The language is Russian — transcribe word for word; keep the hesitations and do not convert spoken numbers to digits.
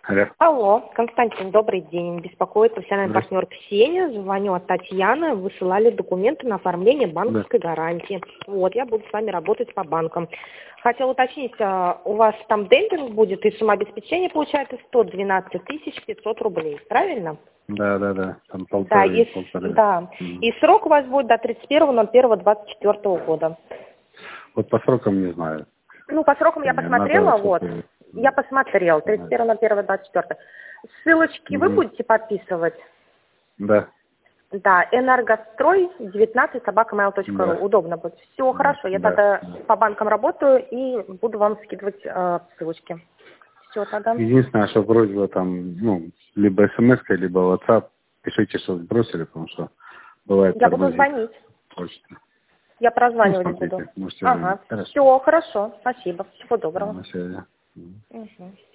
Алло. Алло, Константин, добрый день. Беспокоит профессиональный Да. партнер Ксения. Звоню от Татьяны. Высылали документы на оформление Да. банковской гарантии. Вот, я буду с вами работать по банкам. Хотела уточнить, а, у вас там демпинг будет и самообеспечение получается сто двенадцать тысяч пятьсот рублей, правильно? Да, да, да. Там Да, полторы, и, с- полторы. да. Мгм. И срок у вас будет до тридцать первого ноль первого двадцать четвёртого года. Вот по срокам не знаю. Ну, по срокам я Мне надо посмотрела, вот. что-то... Я посмотрела, тридцать первого ноль первого двадцать четвёртого. Ссылочки вы Мгм. будете подписывать? Да, Да, энергострой девятнадцать собака mail точка ру. да, Удобно будет. Все хорошо, я да. тогда да. по банкам работаю и буду вам скидывать э, ссылочки. Все тогда. Единственное, что просьба там, ну, либо смс, либо WhatsApp, пишите, что сбросили, потому что бывает Я буду тормозит звонить. почта. Я Ну, прозванивать буду. смотрите, можете звонить. Ага. Хорошо. Все хорошо. Спасибо. Всего Да, доброго. на связи. Мгм.